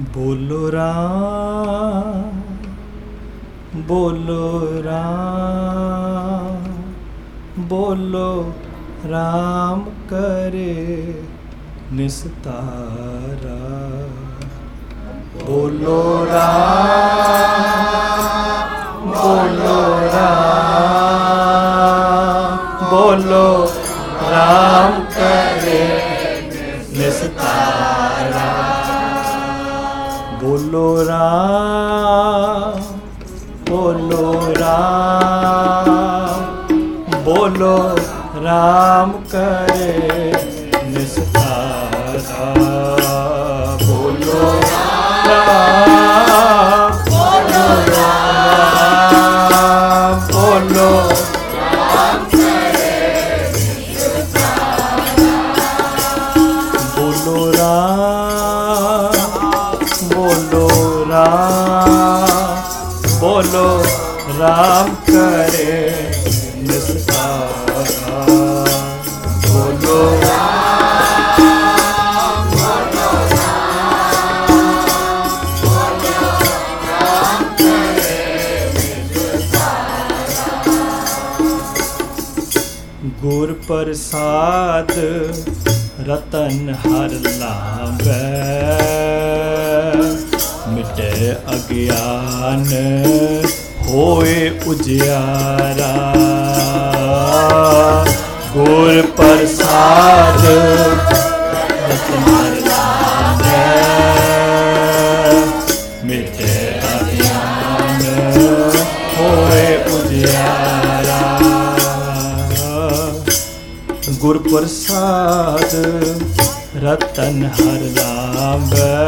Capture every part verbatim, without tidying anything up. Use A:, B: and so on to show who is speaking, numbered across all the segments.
A: ਬੋਲੋ ਰਾਮ ਬੋਲੋ ਰਾਮ ਬੋਲੋ ਰਾਮ ਕਰੇ ਨਿਸਤਾਰਾ ਬੋਲੋ ਰਾਮ ਬੋਲੋ ਰਾਮ ਬੋਲੋ ਰਾਮ ਕਰੇ ਨਿਸਤਾਰਾ ਬੋਲੋ ਰਾਮ ਬੋਲੋ ਰਾਮ ਬੋਲੋ ਰਾਮ ਕਰੇ ਨਿਸਤਾਰਾ ਬੋਲੋ ਰਾਮ ਬੋਲੋ ਰਾਮ ਬੋਲੋ ਰਾਮ ਕਰੇ ਨਿਸਤਾਰਾ ਬੋਲੋ ਰਾਮ ਬੋਲੋ ਰਾਮ ਬੋਲੋ ਰਾਮ ਕਰੇ ਨਿਸਤਾਰਾ ਬੋਲੋ ਰਾਮ ਬੋਲੋ ਰਾਮ ਬੋਲੋ ਰਾਮ ਕਰੇ ਨਿਸਤਾਰਾ ਗੁਰ ਪ੍ਰਸਾਦ ਰਤਨ ਹਰ ਲਾਭੈ ਮਿਟੇ ਅਗਿਆਨ ਹੋਏ ਉਜਿਆਰਾ ਗੁਰ ਪ੍ਰਸਾਦ ਰਤਨ ਹਰ ਲਾਭੈ ਮਿਟੇ ਅਗਿਆਨ ਹੋਏ ਉਜਿਆਰਾ ਗੁਰ ਪ੍ਰਸਾਦ ਰਤਨ ਹਰ ਲਾਭੈ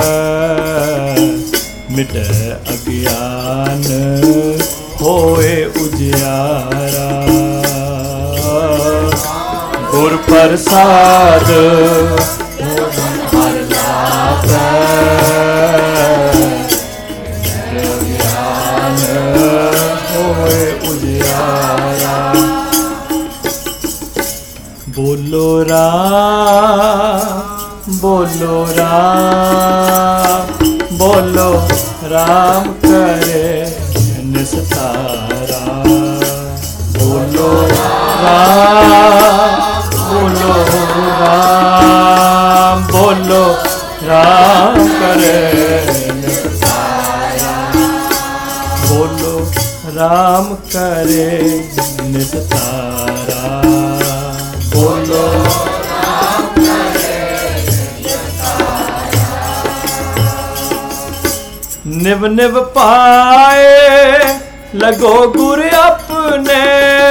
A: ਮਿਟੇ ਅਗਿਆਨ ਹੋਏ ਉਜਿਆਰਾ ਗੁਰ ਪ੍ਰਸਾਦ ਹਰ ਲਾਭੈ ਮਿਟੇ ਅਗਿਆਨ ਹੋਏ ਉਜਿਆਰਾ ਬੋਲੋ ਰਾਮ ਬੋਲੋ ਰਾਮ ਬੋਲੋ ਰਾਮ ਕਰੇ ਨਿਸਤਾਰਾ ਬੋਲੋ ਰਾਮ ਬੋਲੋ ਰਾਮ ਬੋਲੋ ਰਾਮ ਕਰੇ ਨਿਸਤਾਰਾ ਬੋਲੋ ਰਾਮ ਕਰੇ ਨਿਸਤਾਰਾ ਬੋਲੋ ਰਾਮ ਕਰੇ ਨਿਸਤਾਰਾ ਨਿਵ ਨਿਵ ਪਾਏ ਲਗੋ ਗੁਰ ਆਪਣੇ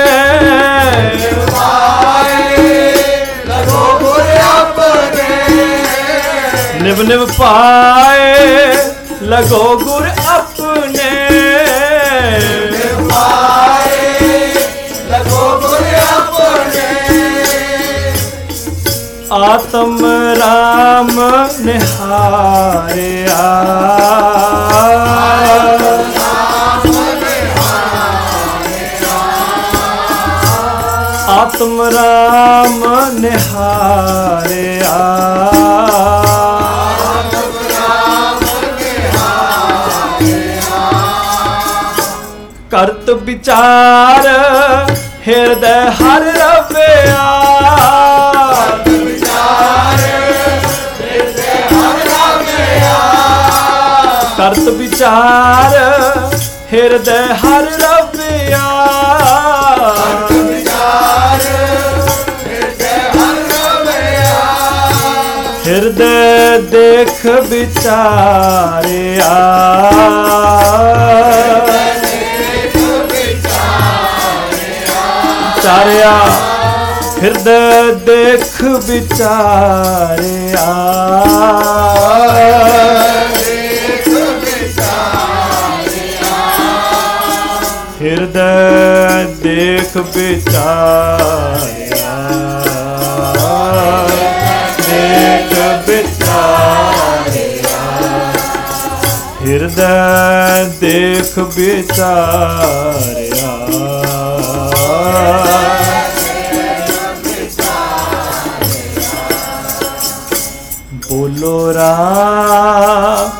A: ਪਾਏ ਲਗੋ ਗੁਰ ਆਪਣੇ ਨਿਵ ਨਿਵ ਪਾਏ ਲਗੋ ਗੁਰ ਆਪਣੇ ਨਿਵ ਪਾਏ ਲਗੋ ਗੁਰ ਆਪਣੇ ਆਤਮ ਰਾਮ ਨਿਹਾਰਿਆ ਆਤਮ ਰਾਮ ਨਿਹਾਰਿਆ ਆਤਮ ਰਾਮ ਨਿਹਾਰਿਆ ਕਰਤ ਵਿਚਾਰ ਹਿਰਦੈ ਹਰ ਰਵਿਆ ਕਰਤ ਵਿਚਾਰ ਹਿਰਦੈ ਹਰ ਰਵਿਆ ਕਰਤ ਵਿਚਾਰ ਹਿਰਦੈ ਹਰ ਰਵਿਆ ਕਰਤ ਵਿਚਾਰ ਹਿਰਦੈ ਹਰ ਰਵਿਆ ਹਿਰਦੈ ਦੇਖ ਵਿਚਾਰਿਆ ਵਿਚਾਰਿਆ ਹਿਰਦੈ ਦੇਖ ਵਿਚਾਰਿਆ ਦੇਖ ਵਿਚਾਰਿਆ ਹਿਰਦੈ ਦੇਖ ਵਿਚਾਰਿਆ ਦੇਖ ਵਿਚਾਰਿਆ ਹਿਰਦੈ ਦੇਖ ਵਿਚਾਰਿਆ ਬੋਲੋ ਰਾਮ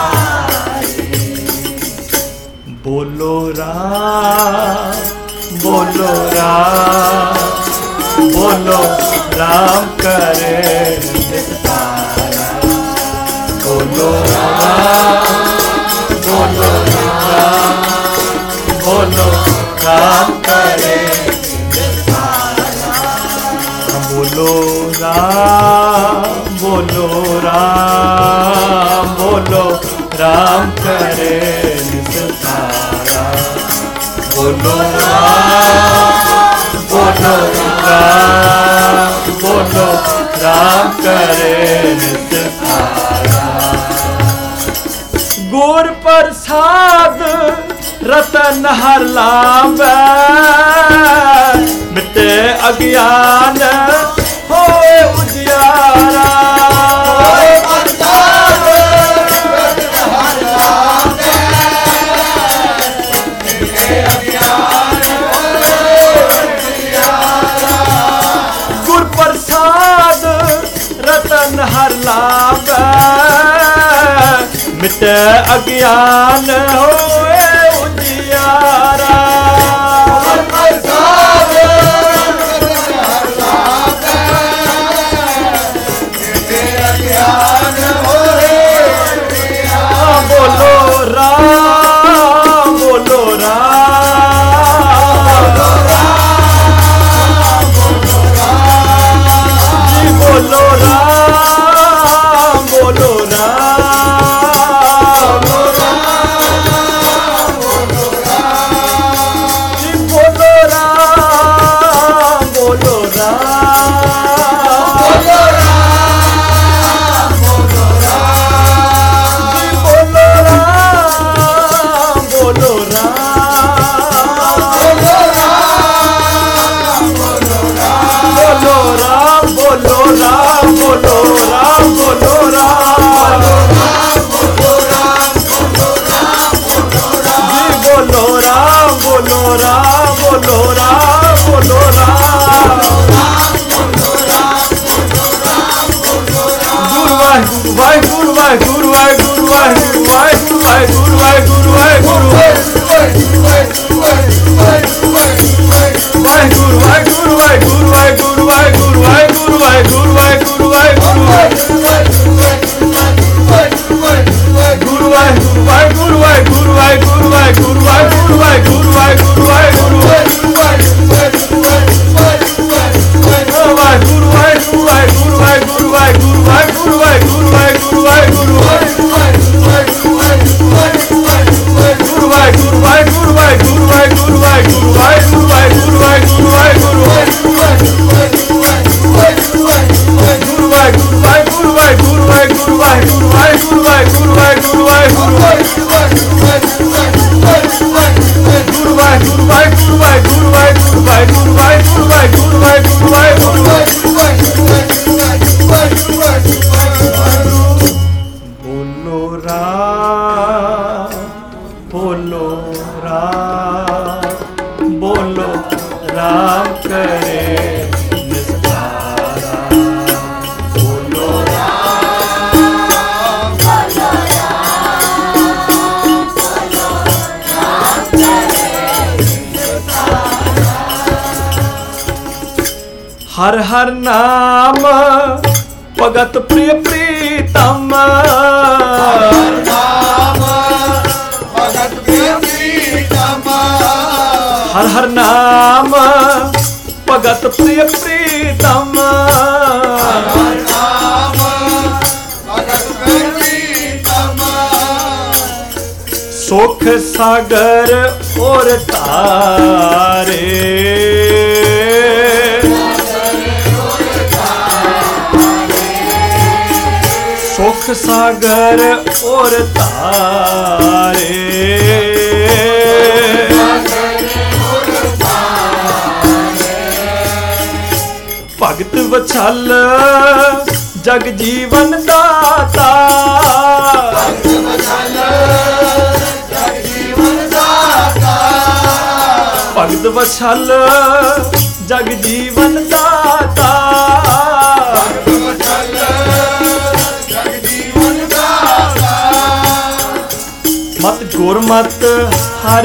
A: करे निस्तारा। बोलो राम बोलो राम बोलो राम करे निस्तारा। बोलो राम बोलो राम बोलो राम करे निस्तारा। बोलो राम बोलो राम बोलो राम करे निस्तारा। गुर प्रसाद रतन हर लावे मिटे अज्ञान होए उजियारा। गुर प्रसाद रतन हर लावे मिटे अज्ञान होए उजियारा। बोलो राम बोलो राम जी बोलो राम बोलो राम जी बोलो राम बोलो राम बोलो राम बोलो राम बोलो राम बोलो राम जी बोलो राम बोलो राम बोलो राम बोलो राम। गुरु वाहिगुरु वाहिगुरु वाहिगुरु वाहिगुरु वाहिगुरु वाहिगुरु वाहिगुरु वाहिगुरु वाहिगुरु वाहिगुरु वाहिगुरु वाहिगुरु वाहिगुरु वाहिगुरु वाहिगुरु वाहिगुरु वाहिगुरु गुरु वाहिगुरु वाहिगुरु वाहिगुरु वाहिगुरु वाहिगुरु वाहिगुरु वाहिगुरु वाहिगुरु वाहिगुरु वाहिगुरु वाहिगुरु वाहिगुरु वाहिगुरु वाहिगुरु वाहिगुरु वाहिगुरु वाहिगुरु वाहिगुरु वाहिगुरु गुरु वाहिगुरु वाहिगुरु वाहिगुरु वाहिगुरु वाहिगुरु वाहिगुरु वाहिगुरु वाहिगुरु वाहिगुरु गुरु वाहिगुरु वाहिगुरु वाहिगुरु वाहिगुरु वाहिगुरु वाहिगुरु वाहिगुरु वाहिगुरु वाहिगुरु गुरु वाहिगुरु वाहिगुरु वाहिगुरु वाहिगुरु वाहिगुरु वाहिगुरु वाहिगुरु वाहिगुरु वाहिगुरु बोलो राम बोलो राम बोलो राम करे निस्तारा। बोलो राम बोलो राम बोलो राम करे निस्तारा। हर हर नाम भगत प्रिय प्रीतम हर हर नाम भगत प्रिय प्रीतम सुख सागर और तारे सुख सागर और तारे भगत वछल जग जीवन दाता भगत वछल जग जीवन दाता मत गुरमत हर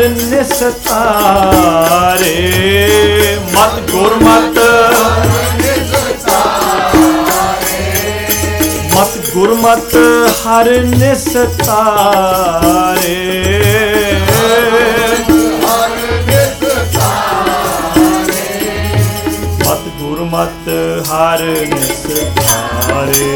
A: निस्तारे मत गुरमत गुरमत हर निस्तारे, मत गुरमत हर निस्तारे,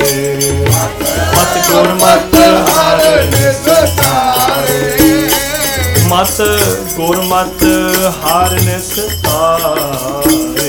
A: मत गुरमत हर निस्तारे, मत गुरमत हर निस्तारे,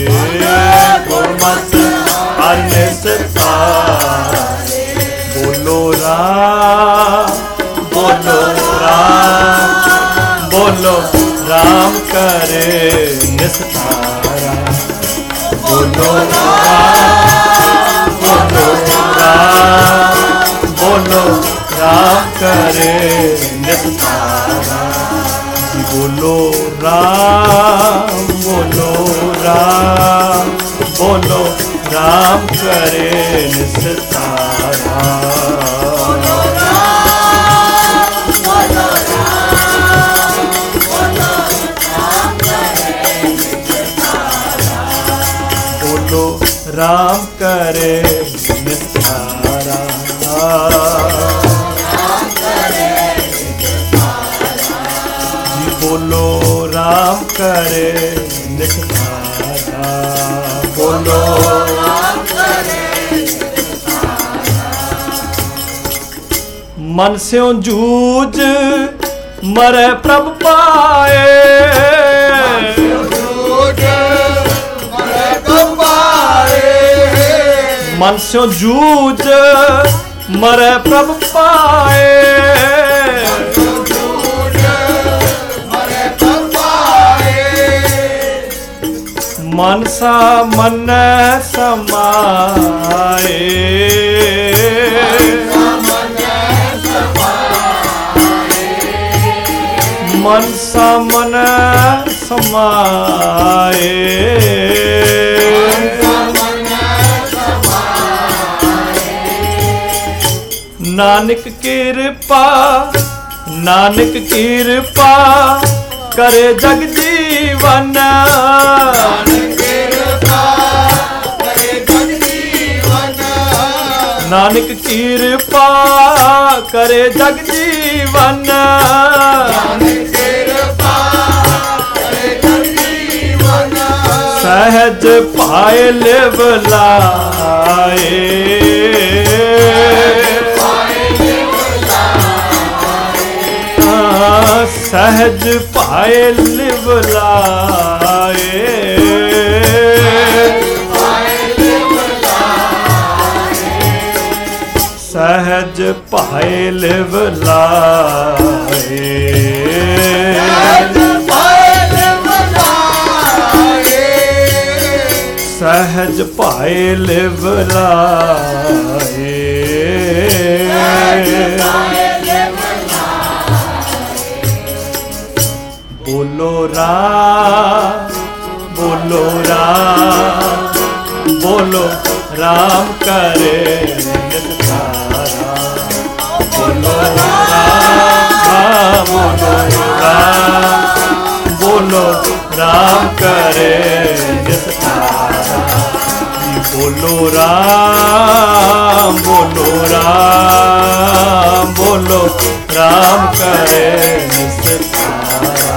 A: गुरमत हर निस्तारे। बोलो राम बोलो राम बोलो राम करे निस्तारा, बोलो राम बोलो राम बोलो राम करे निस्तारा, बोलो राम बोलो राम बोलो राम करे निस्तारा, बोलो राम बोलो राम बोलो राम करे निस्तारा, बोलो राम करे निस्तारा, राम करे निस्तारा, जी बोलो राम करे निस्तारा, बोलो राम करे निस्तारा। मन स्यों जूझ मरे प्रभ पाए, मन स्यों जूझ मरे प्रभ पाए, मनसा मन समाए, मनसा मन समाए, नानक कृपा नानक कृपा करे जग जीवन, नानक कृपा करे जग जीवन, नानक कृपा करे जग जीवन, नानक कृपा करे जग जीवन, सहज पाए लिव लाए, सहज पाए लिव लाए, सहज पाए लिव लाए, सहज पाए लिव लाए, बोलो राम बोलो राम बोलो राम करे निस्तारा, बोलो राम बोलो राम बोलो राम करे निस्तारा, बोलो राम बोलो राम बोलो राम करे निस्तारा,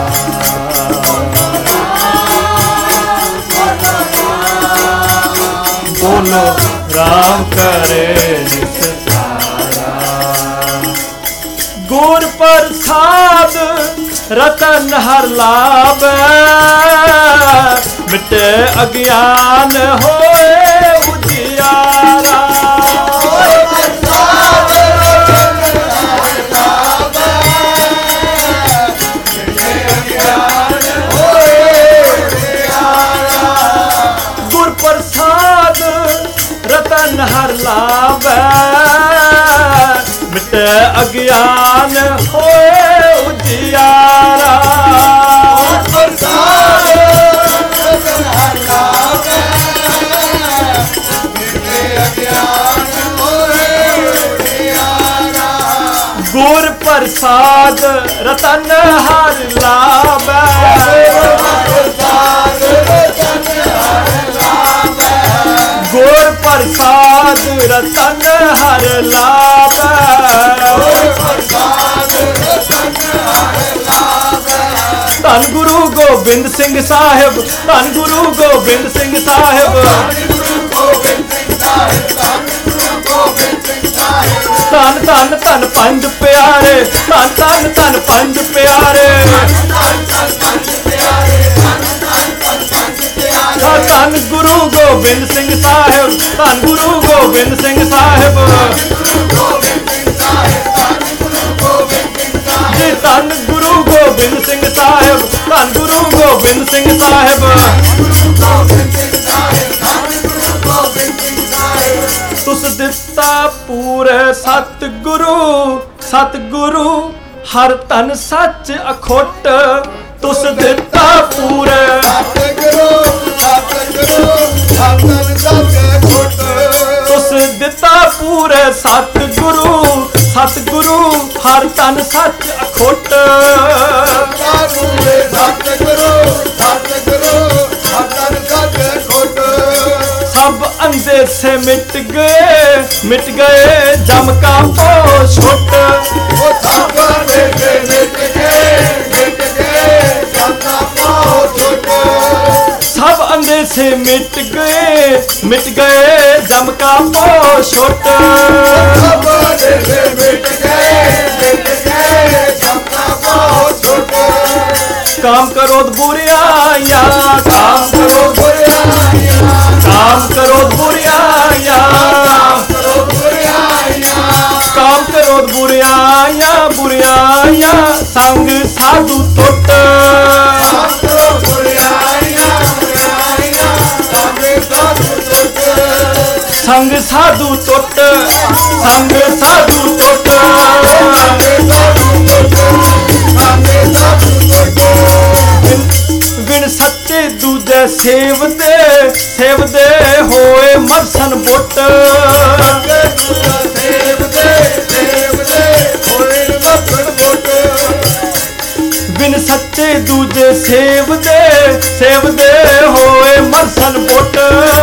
A: बोलो राम करे निस्तारा। गुर प्रसाद रतन हर लाभ, मिटे अज्ञान होए उजियारा, रतन हर लाभ, मिटे अज्ञान होए उजियारा, गुर प्रसाद रतन हर लाभ, गुर प्रसाद रतन हर लाभ धन गुरु गोबिंद सिंह साहिब धन गुरु गोबिंद सिंह साहिब धन धन धन पंज प्यारे धन धन धन पंज प्यारे धन गुरु गोबिंद सिंह साहिब धन गुरु गोबिंद सिंह साहिब जी धन गुरु गोबिंद सिंह साहिब धन गुरु गोबिंद सिंह साहिब तुस दिता पूरे सतगुरु सतगुरु हर तन सच अखोट तुस दिता पूरे तुस दिता पूरे सतगुरु सतगुरु हर तन सच अखोट सब अंधे से मिट गए मिट गए जम का पोछोट सब अंधे से मिट गए मिट गए जम का पोछोट सब अंधे से मिट गए मिट गए जम का पोछोट सब अंधे से मिट गए मिट गए जम का पोछोट काम करो बुरियाया काम करो बुरियाया काम करो बुरियाया काम करो बुरियाया बुरियाया संग साधु टुट संग साधु टुट संग साधु टुट बिन सच्चे दूजे सेवदे सेवदे होए मरसन बुट बिन सच्चे दूजे सेवदे सेवदे होए मरसन बुट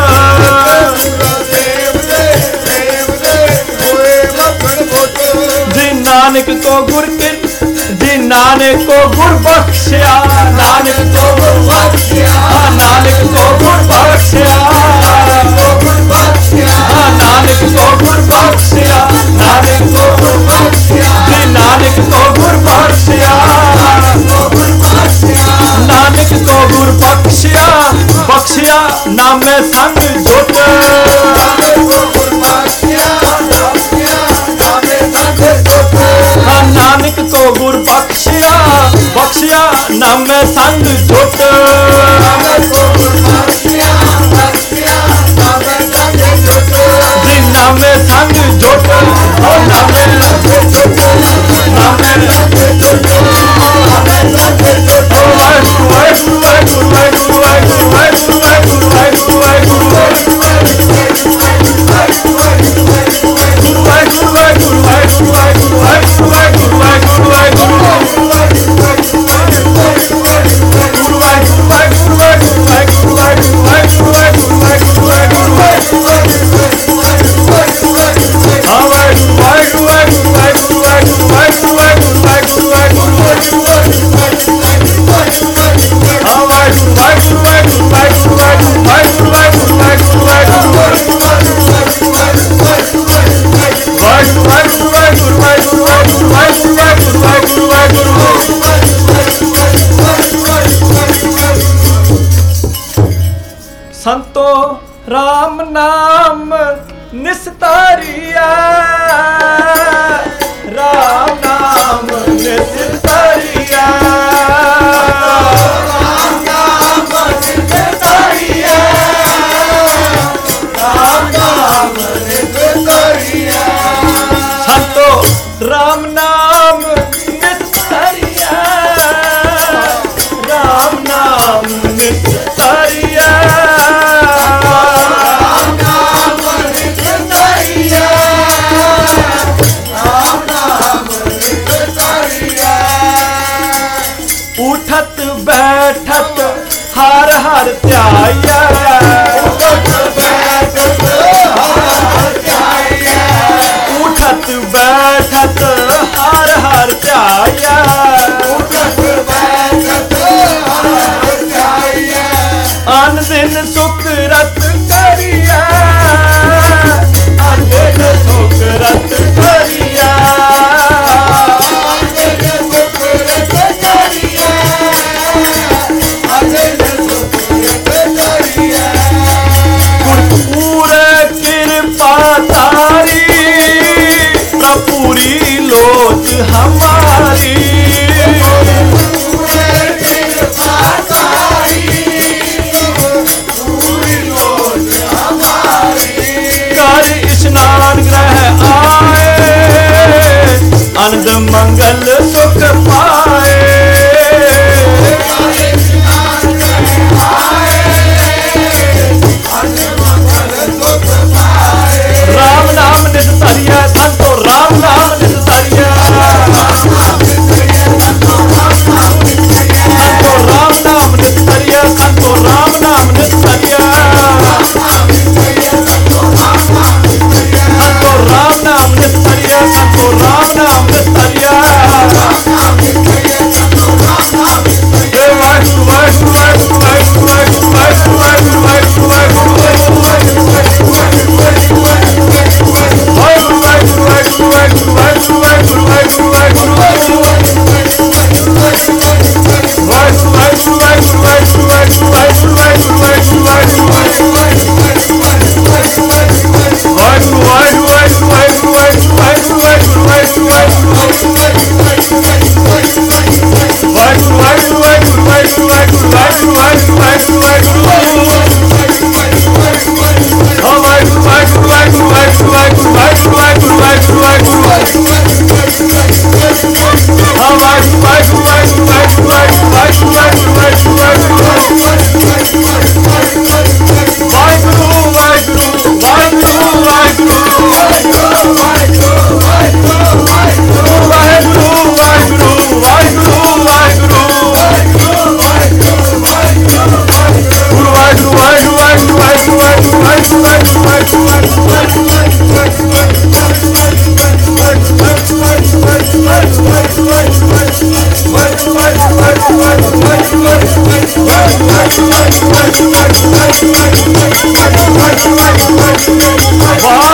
A: जी नानक को गुर के जी नानक को गुर बख्शिया नानक को गुर बख्शिया नानक को गुर बख्शिया नानक को गुर बख्शिया नानक को गुर बख्शिया जी नानक को गुर बख्शिया नानक को गुर बख्शिया बख्शिया नाम संग जुट नानक को गुर बख्शिया बख्शिया नाम संग जुट जी नाम संग जुट नामे नामे संतो राम नाम निस्तारिया राम नाम निस्तारिया राम नाम निस्तारिया राम नाम निस्तारिया संतो राम नाम निस्तारिया राम नाम निस्तारिया उठत बैठत हर हर ध्याया उठत बैठत ਵਾਹ